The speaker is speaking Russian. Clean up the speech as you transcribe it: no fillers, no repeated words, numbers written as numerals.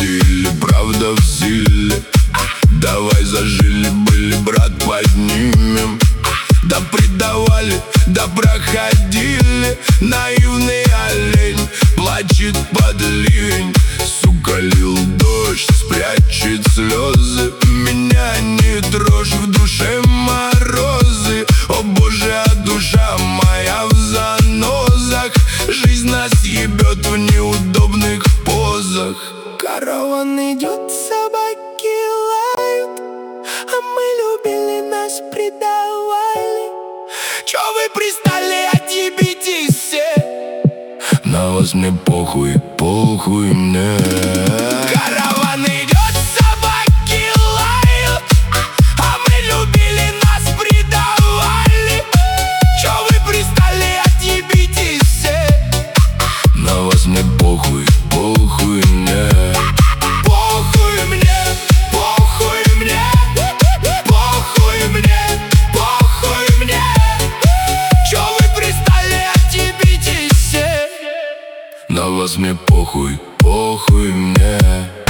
силе, правда в силе. Давай зажили были, брат, поднимем. Да предавали, да проходили. Наивный олень плачет под ливень. Сука, лил дождь, спрячет слезы. Меня не трожь, в душе морозы. О боже, а душа моя в занозах. Жизнь нас ебет в неудобных позах. Караван идет, собаки лают, а мы любили, нас предавали. Чё вы пристали, отъебитесь все. На вас мне похуй, похуй мне. Караван идет, собаки лают, а мы любили, нас предавали. Чё вы пристали, отъебитесь все. На вас мне похуй, похуй мне. Похуй мне, похуй мне, похуй мне, похуй мне. Чё вы пристали, отъебитесь все. На вас мне похуй, похуй мне.